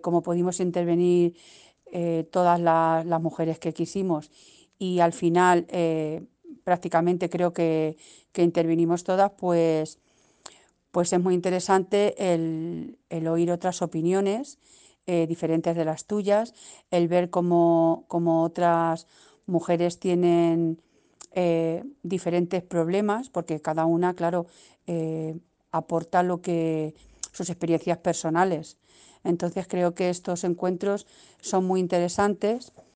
como pudimos intervenir todas las mujeres que quisimos y al final prácticamente creo que intervinimos todas, pues es muy interesante el oír otras opiniones diferentes de las tuyas, el ver cómo otras mujeres tienen diferentes problemas, porque cada una, claro, aporta sus experiencias personales. Entonces creo que estos encuentros son muy interesantes